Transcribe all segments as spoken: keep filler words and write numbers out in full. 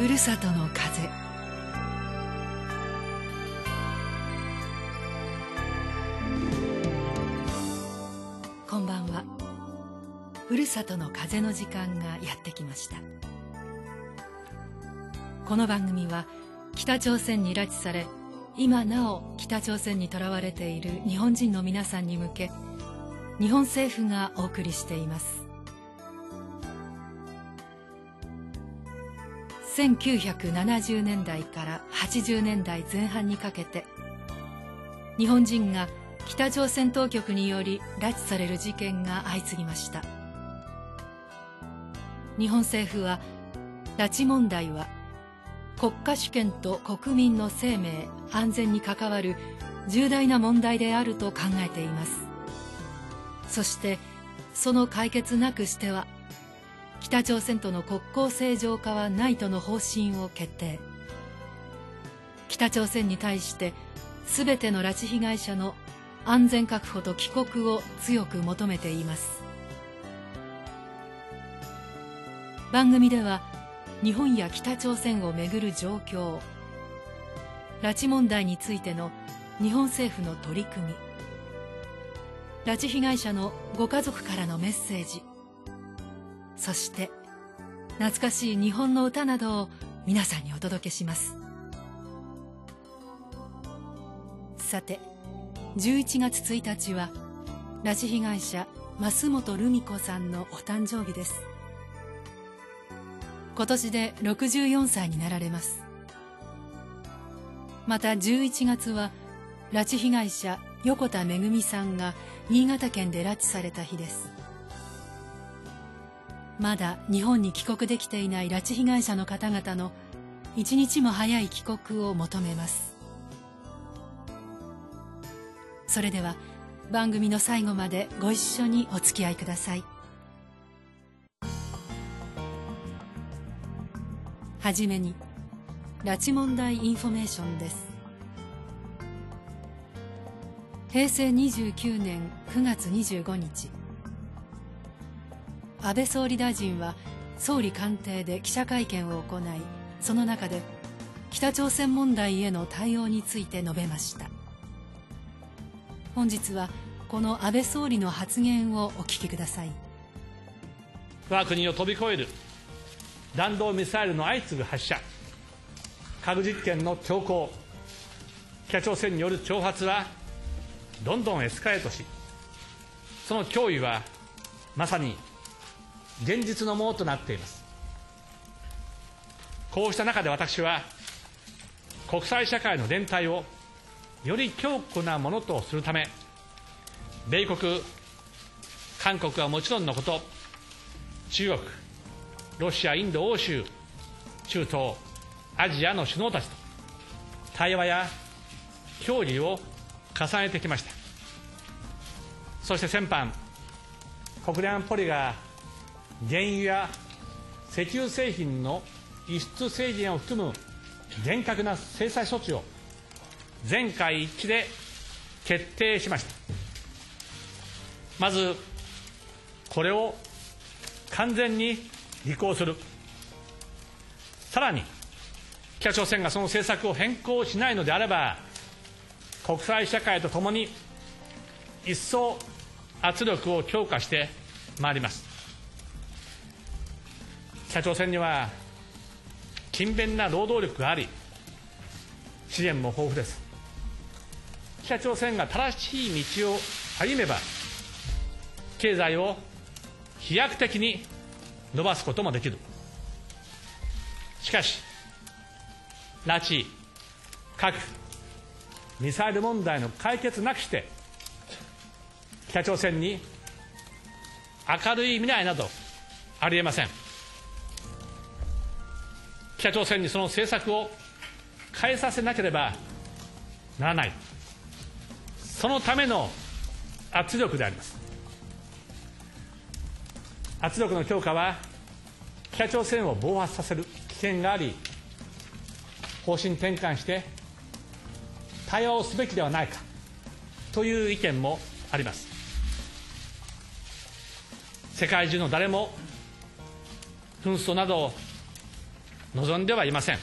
ふるさとの風。こんばんは。ふるさとの風の時間がやってきました。この番組は北朝鮮に拉致され、今なお北朝鮮にとらわれている日本人の皆さんに向け、日本政府がお送りしています。せんきゅうひゃくななじゅうねんだいからはちじゅうねんだいぜん半にかけて、日本人が北朝鮮当局により拉致される事件が相次ぎました。日本政府は、拉致問題は国家主権と国民の生命安全に関わる重大な問題であると考えています。そしてその解決なくしては北朝鮮との国交正常化はないとの方針を決定。北朝鮮に対してすべての拉致被害者の安全確保と帰国を強く求めています。番組では日本や北朝鮮をめぐる状況、拉致問題についての日本政府の取り組み、拉致被害者のご家族からのメッセージ、そして懐かしい日本の歌などを皆さんにお届けします。さて、じゅういちがつついたちは拉致被害者増本留美子さんのお誕生日です。今年でろくじゅうよんさいになられます。またじゅういちがつは拉致被害者横田めぐみさんが新潟県で拉致された日です。まだ日本に帰国できていない拉致被害者の方々の一日も早い帰国を求めます。それでは番組の最後までご一緒にお付き合いください。はじめに拉致問題インフォメーションです。へいせいにじゅうきゅうねんくがつにじゅうごにち、安倍総理大臣は総理官邸で記者会見を行い、その中で北朝鮮問題への対応について述べました。本日はこの安倍総理の発言をお聞きください。 我が国を飛び越える弾道ミサイルの相次ぐ発射、核実験の強行、北朝鮮による挑発はどんどんエスカレートし、その脅威はまさに現実のものとなっています。こうした中で私は国際社会の連帯をより強固なものとするため、米国、韓国はもちろんのこと、中国、ロシア、インド、欧州、中東、アジアの首脳たちと対話や協議を重ねてきました。そして先般、国連安保理が原油や石油製品の輸出制限を含む厳格な制裁措置を全会一致で決定しました。まず、これを完全に履行する。さらに、北朝鮮がその政策を変更しないのであれば、国際社会とともに一層圧力を強化してまいります。北朝鮮には勤勉な労働力があり、資源も豊富です。北朝鮮が正しい道を歩めば、経済を飛躍的に伸ばすこともできる。しかし、拉致、核、ミサイル問題の解決なくして、北朝鮮に明るい未来などありえません。北朝鮮にその政策を変えさせなければならない、そのための圧力であります。圧力の強化は北朝鮮を暴発させる危険があり、方針転換して対話をすべきではないかという意見もあります。世界中の誰も紛争など望んではいません。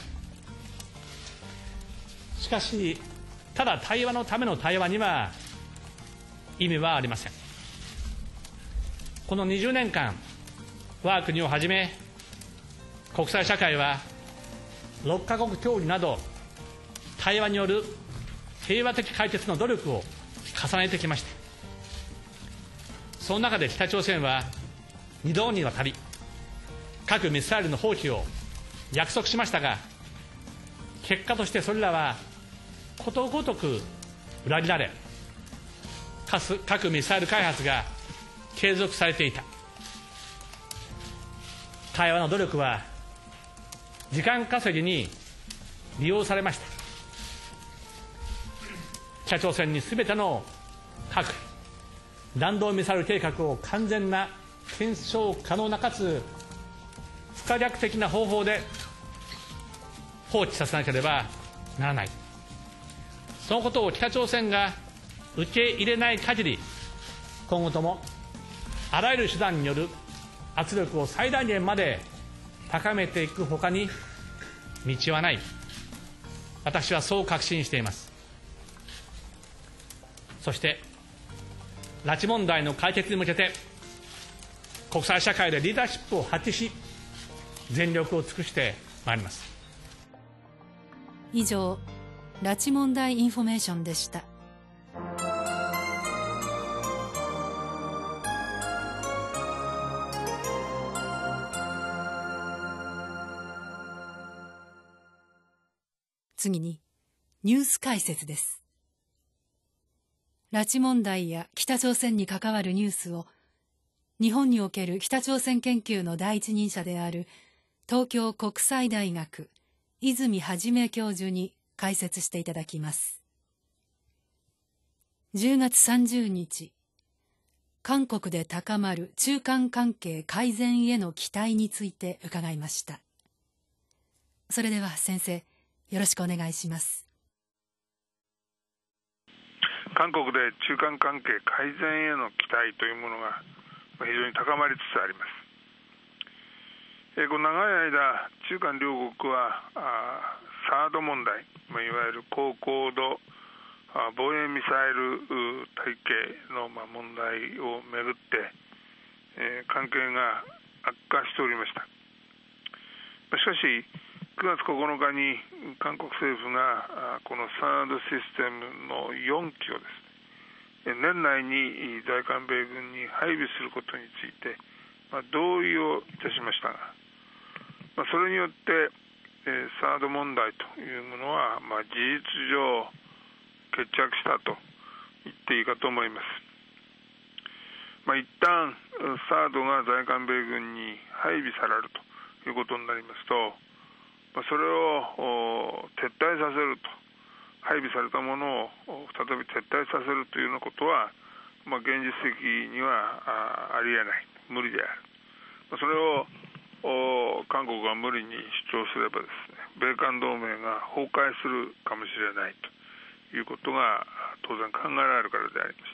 しかし、ただ対話のための対話には意味はありません。このにじゅうねんかん、我が国をはじめ国際社会はろっかこく協議など対話による平和的解決の努力を重ねてきました。その中で北朝鮮はにどにわたり核・ミサイルの放棄を約束しましたが、結果としてそれらはことごとく裏切られ、核・ミサイル開発が継続されていた。対話の努力は時間稼ぎに利用されました。北朝鮮にすべての核・弾道ミサイル計画を完全な検証可能なかつ不可逆的な方法で放置させなければならない。そのことを北朝鮮が受け入れない限り、今後ともあらゆる手段による圧力を最大限まで高めていくほかに道はない。私はそう確信しています。そして拉致問題の解決に向けて国際社会でリーダーシップを発揮し、全力を尽くしてまいります。 以上、拉致問題インフォメーションでした。次にニュース解説です。拉致問題や北朝鮮に関わるニュースを日本における北朝鮮研究の第一人者である東京国際大学泉元教授に解説していただきます。じゅうがつさんじゅうにち、韓国で高まる中韓関係改善への期待について伺いました。それでは先生、よろしくお願いします。 韓国で中韓関係改善への期待というものが非常に高まりつつあります。えこの長い間、中韓両国はあサード問題、まあ、いわゆる高高度あ防衛ミサイル体系の、まあ、問題をめぐって、えー、関係が悪化しておりました。しかしくがつここのかに韓国政府がこのサードシステムのよんきをですね、年内に在韓米軍に配備することについて、まあ、同意をいたしましたが、まあ、それによって、えー、サード問題というものは、まあ、事実上決着したと言っていいかと思います。まあ、一旦サードが在韓米軍に配備されるということになりますと、それを撤退させると、配備されたものを再び撤退させるというようなことは、まあ、現実的には あ, ありえない、無理である。それを韓国が無理に主張すればですね、米韓同盟が崩壊するかもしれないということが当然考えられるからでありまして、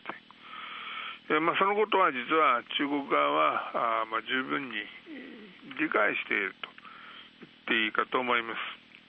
えまあ、そのことは実は中国側はあ、まあ、十分に理解していると言っていいかと思います。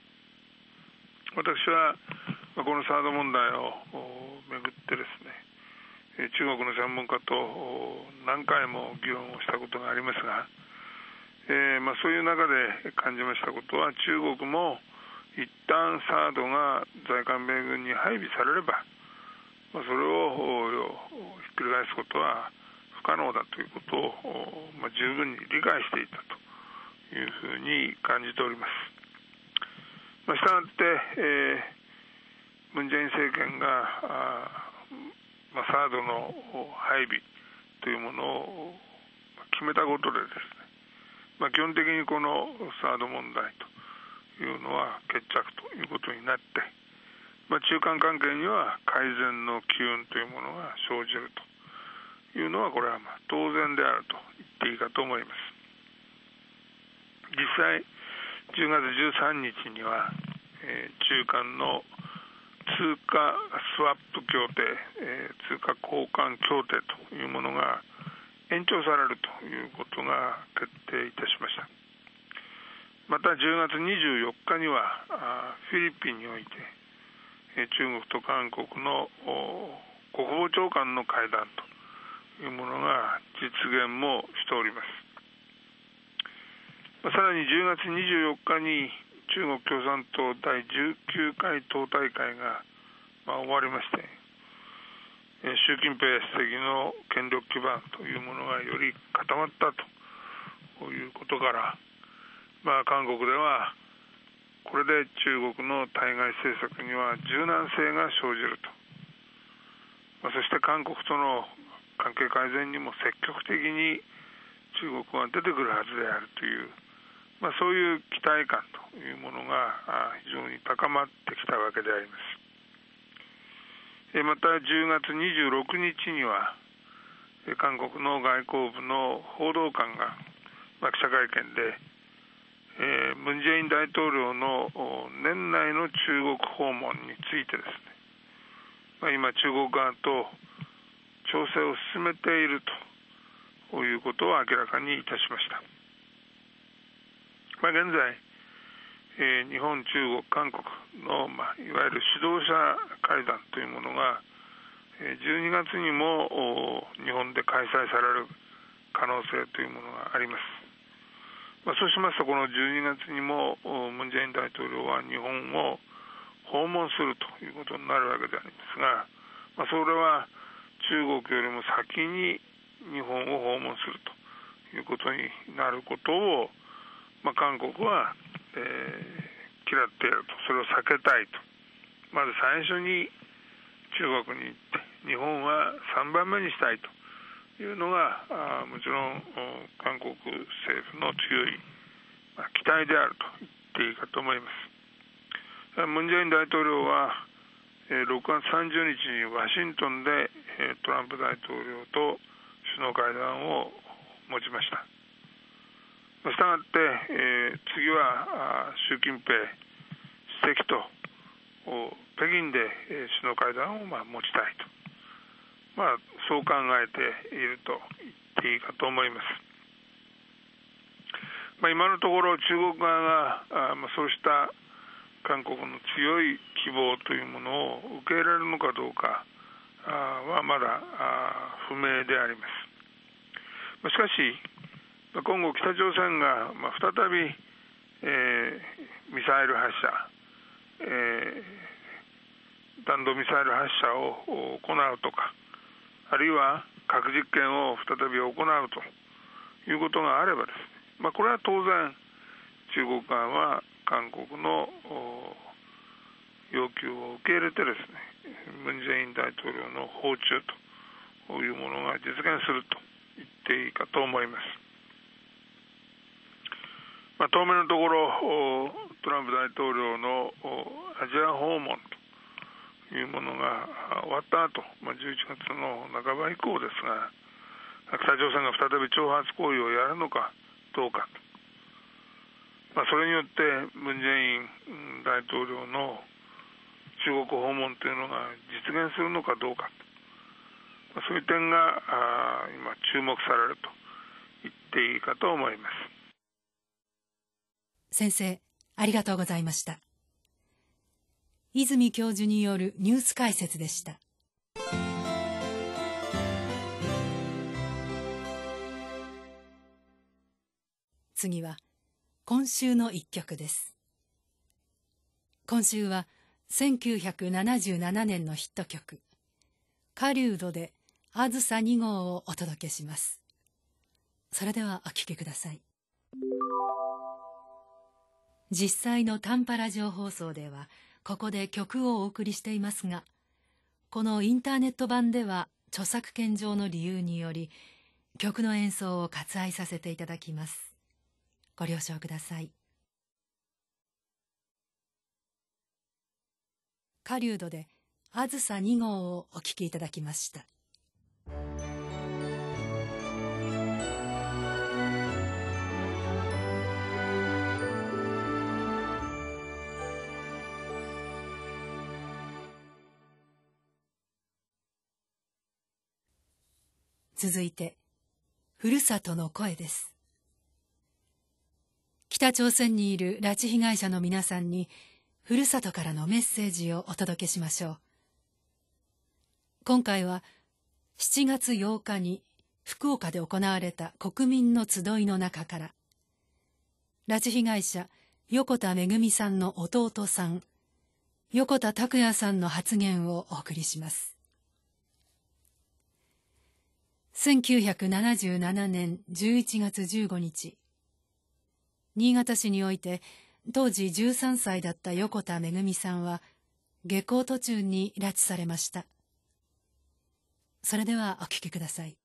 私はこのサード問題をめぐってですね、中国の専門家と何回も議論をしたことがありますが、えーまあ、そういう中で感じましたことは、中国も一旦サードが在韓米軍に配備されれば、まあ、それをひっくり返すことは不可能だということを、まあ、十分に理解していたというふうに感じております。まあ、したがって、えー、ムン・ジェイン政権があ、まあ、サードの配備というものを決めたことでですね、まあ、基本的にこのサード問題というのは決着ということになって、まあ、中韓関係には改善の機運というものが生じるというのは、これはまあ当然であると言っていいかと思います。実際じゅうがつじゅうさんにちには、えー、中韓の通貨スワップ協定、えー、通貨交換協定というものが延長されるということが決定いたしました。 またじゅうがつにじゅうよっかにはフィリピンにおいて中国と韓国の国防長官の会談というものが実現もしております。さらにじゅうがつにじゅうよっかに中国共産党だいじゅうきゅうかい党大会が終わりまして、習近平主席の権力基盤というものがより固まったということから、まあ、韓国ではこれで中国の対外政策には柔軟性が生じると、まあ、そして韓国との関係改善にも積極的に中国は出てくるはずであるという、まあ、そういう期待感というものが非常に高まってきたわけであります。またじゅうがつにじゅうろくにちには韓国の外交部の報道官が記者会見でムン・ジェイン大統領の年内の中国訪問についてですね、まあ、今中国側と調整を進めているということを明らかにいたしました。まあ、現在えー、日本、中国、韓国の、まあ、いわゆる指導者会談というものが、えー、じゅうにがつにも日本で開催される可能性というものがあります。まあ、そうしますと、このじゅうにがつにもムン・ジェイン大統領は日本を訪問するということになるわけでありますが、まあ、それは中国よりも先に日本を訪問するということになることを、まあ、韓国はえー、嫌っていると、それを避けたいと、まず最初に中国に行って日本はさんばんめにしたいというのがあもちろん韓国政府の強い、まあ、期待であると言っていいかと思います。ムン・ジェイン大統領はろくがつさんじゅうにちにワシントンでトランプ大統領と首脳会談を持ちました。したがって、えー、次は習近平主席と北京で、えー、首脳会談を、まあ、持ちたいと、まあ、そう考えていると言っていいかと思います。まあ、今のところ中国側があ、まあ、そうした韓国の強い希望というものを受け入れられるのかどうかあはまだあ不明であります。しかし今後、北朝鮮が再び、えー、ミサイル発射、えー、弾道ミサイル発射を行うとか、あるいは核実験を再び行うということがあればですね、まあ、これは当然、中国側は韓国の要求を受け入れてですね、ムン・ジェイン大統領の訪中というものが実現すると言っていいかと思います。まあ、当面のところ、トランプ大統領のアジア訪問というものが終わった後、まあ、じゅういちがつの半ば以降ですが、北朝鮮が再び挑発行為をやるのかどうか、まあ、それによってムン・ジェイン大統領の中国訪問というのが実現するのかどうか、まあ、そういう点が今注目されると言っていいかと思います。 先生、ありがとうございました。泉教授によるニュース解説でした。次は今週の一曲です。今週はせんきゅうひゃくななじゅうななねんのヒット曲狩人であずさに号をお届けします。それではお聴きください。実際の短波ラジオ放送ではここで曲をお送りしていますが、このインターネット版では著作権上の理由により曲の演奏を割愛させていただきます。ご了承ください。狩人であずさに号をお聴きいただきました。続いて、ふるさとの声です。 北朝鮮にいる拉致被害者の皆さんにふるさとからのメッセージをお届けしましょう。今回はしちがつようかに福岡で行われた国民の集いの中から、拉致被害者横田めぐみさんの弟さん、横田拓也さんの発言をお送りします。せんきゅうひゃくななじゅうななねんじゅういちがつじゅうごにち、新潟市において当時じゅうさんさいだった横田めぐみさんは下校途中に拉致されました。それではお聞きください。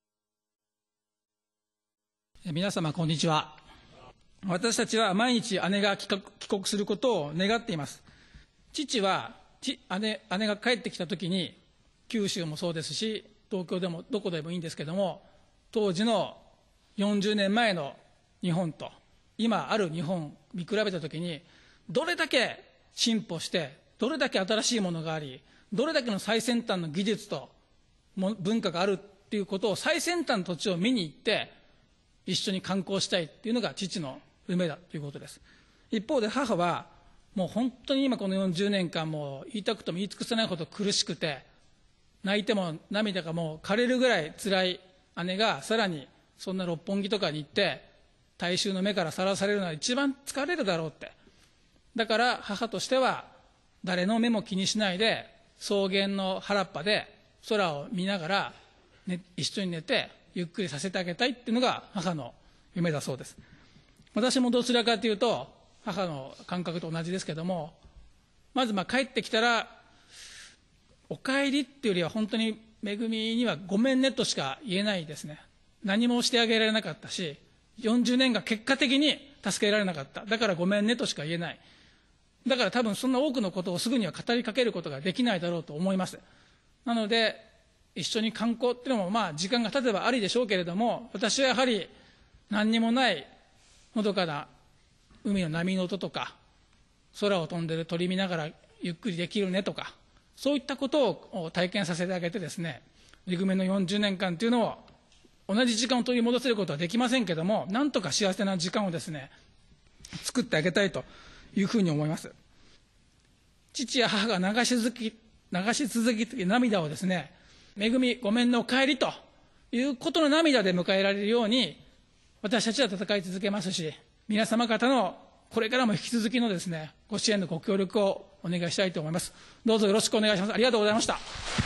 皆様こんにちは。私たちは毎日姉が帰国することを願っています。父は姉、姉が帰ってきたときに、九州もそうですし東京でもどこでもいいんですけども、当時のよんじゅうねんまえの日本と今ある日本を見比べたときに、どれだけ進歩してどれだけ新しいものがあり、どれだけの最先端の技術と文化があるっていうことを、最先端の土地を見に行って一緒に観光したいっていうのが父の夢だということです。一方で母はもう本当に今このよんじゅうねんかんも言いたくても言い尽くせないほど苦しくて、泣いても涙がもう枯れるぐらい辛い姉が、さらにそんな六本木とかに行って大衆の目からさらされるのは一番疲れるだろうって。だから母としては誰の目も気にしないで草原の原っぱで空を見ながら、ね、一緒に寝てゆっくりさせてあげたいっていうのが母の夢だそうです。私もどちらかというと母の感覚と同じですけども、まずまあ帰ってきたらお帰りっていうよりは本当にめぐみにはごめんねとしか言えないですね。何もしてあげられなかったし、よんじゅうねんが結果的に助けられなかった。だからごめんねとしか言えない。だから多分そんな多くのことをすぐには語りかけることができないだろうと思います。なので一緒に観光っていうのもまあ時間が経てばありでしょうけれども、私はやはり何にもないのどかな海の波の音とか、空を飛んでる鳥見ながらゆっくりできるねとか、そういったことを体験させてあげてですね、めぐみのよんじゅうねんかんというのを同じ時間を取り戻せることはできませんけども、なんとか幸せな時間をですね作ってあげたいというふうに思います。父や母が流し続き流し続き涙をですね、めぐみごめんねお帰りということの涙で迎えられるように私たちは戦い続けますし、皆様方のこれからも引き続きのですねご支援のご協力をお願いしたいと思います。どうぞよろしくお願いします。ありがとうございました。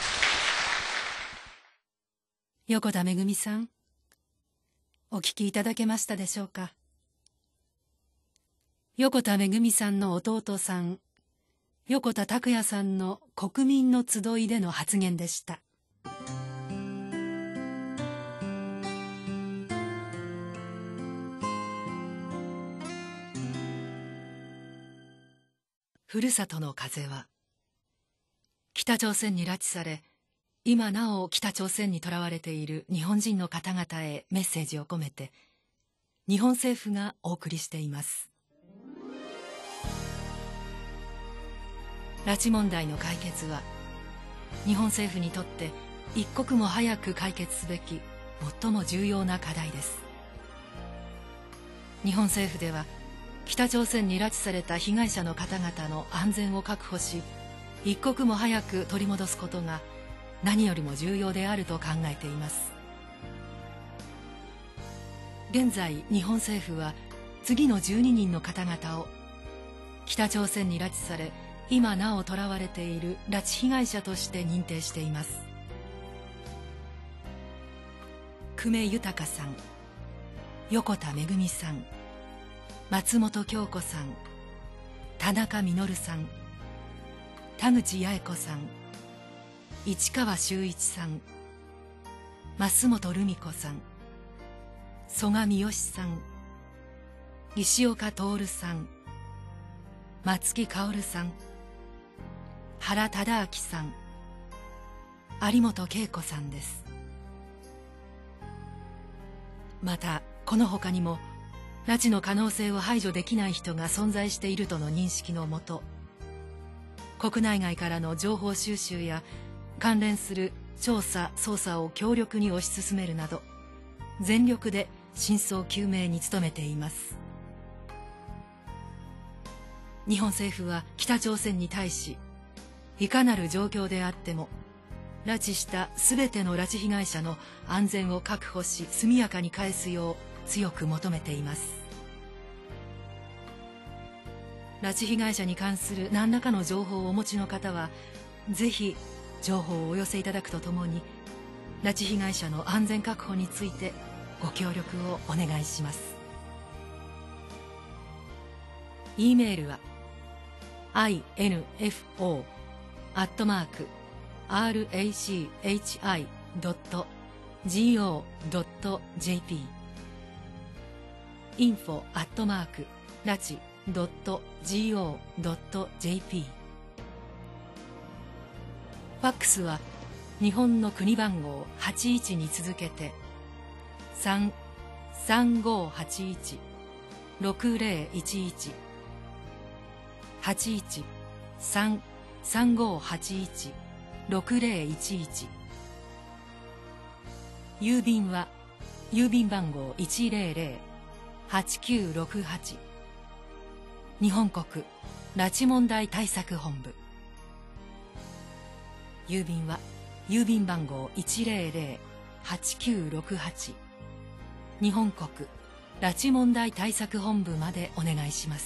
横田めぐみさん、お聞きいただけましたでしょうか。横田めぐみさんの弟さん、横田拓也さんの国民の集いでの発言でした。ふるさとの風は北朝鮮に拉致され、今なお北朝鮮にとらわれている日本人の方々へメッセージを込めて、日本政府がお送りしています。拉致問題の解決は日本政府にとって一刻も早く解決すべき最も重要な課題です。日本政府では北朝鮮に拉致された被害者の方々の安全を確保し、一刻も早く取り戻すことが何よりも重要であると考えています。現在日本政府は次のじゅうににんの方々を北朝鮮に拉致され今なお囚われている拉致被害者として認定しています。久米豊さん、横田めぐみさん、松本京子さん、田中実さん、田口八重子さん、市川修一さん、増本留美子さん、曽我三好さん、石岡徹さん、松木薫さん、原忠明さん、有本恵子さんです。またこの他にも拉致の可能性を排除できない人が存在しているとの認識のもと、国内外からの情報収集や関連する調査・捜査を強力に推し進めるなど全力で真相究明に努めています。 日本政府は北朝鮮に対し、いかなる状況であっても拉致したすべての拉致被害者の安全を確保し、速やかに返すよう強く求めています。拉致被害者に関する何らかの情報をお持ちの方は、ぜひ情報をお寄せいただくとともに、拉致被害者の安全確保についてご協力をお願いします。E メールは アイエヌエフオー アットマーク アールエーシーエイチアイ ドット ジーオー ドット ジェーピー インフォ アットマーク ラチ ドット ジーオー ドット ジェーピー ファックスは日本の国番号はちいちに続けて さんさんごはちいちろくぜろいちいち はちいち さん さんごはちいち ろくぜろいちいち、郵便は郵便番号 いちぜろぜろはちきゅうろくはち、日本国拉致問題対策本部。郵便は郵便番号 いちぜろぜろはちきゅうろくはち、日本国拉致問題対策本部までお願いします。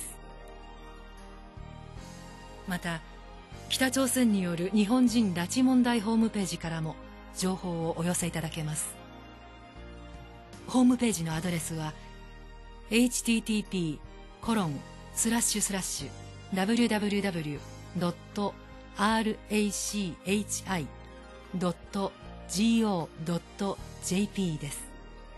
また、北朝鮮による日本人拉致問題ホームページからも情報をお寄せいただけます。ホームページのアドレスは エイチティーティーピーコロンスラッシュスラッシュダブリュダブリュダブリュドットアールエーシーエイチアイドットジーオードットジェーピー です。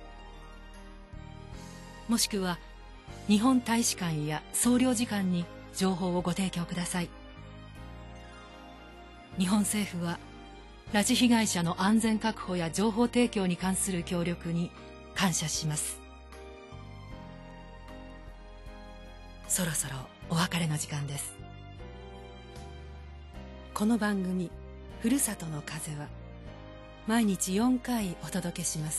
もしくは日本大使館や総領事館に情報をご提供ください。日本政府は拉致被害者の安全確保や情報提供に関する協力に感謝します。そろそろお別れの時間です。この番組「ふるさとの風」は毎日よんかいお届けします。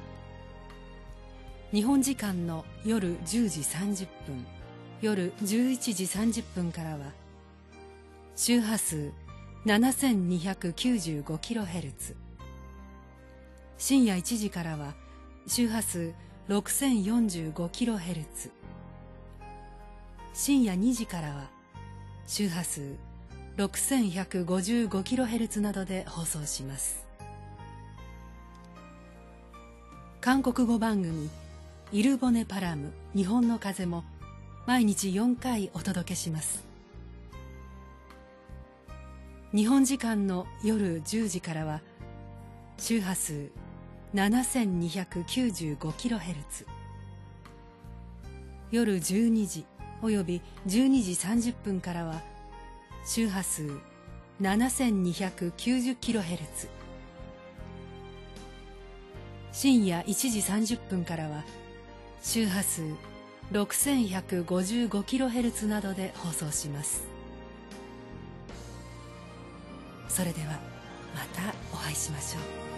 日本時間の夜じゅうじさんじゅっぷん、夜じゅういちじさんじゅっぷんからは周波数 ななせんにひゃくきゅうじゅうごキロヘルツ、 深夜いちじからは周波数 ろくせんよんじゅうごキロヘルツ、 深夜にじからは周波数 ろくせんひゃくごじゅうごキロヘルツ などで放送します。韓国語番組イルボネパラム日本の風も毎日よんかいお届けします。日本時間の夜じゅうじからは周波数 ななせんにひゃくきゅうじゅうごキロヘルツ、 夜じゅうにじおよびじゅうにじさんじゅっぷんからは周波数 ななせんにひゃくきゅうじゅうキロヘルツ、 深夜いちじさんじゅっぷんからは周波数 ろくせんひゃくごじゅうごキロヘルツ などで放送します。それではまたお会いしましょう。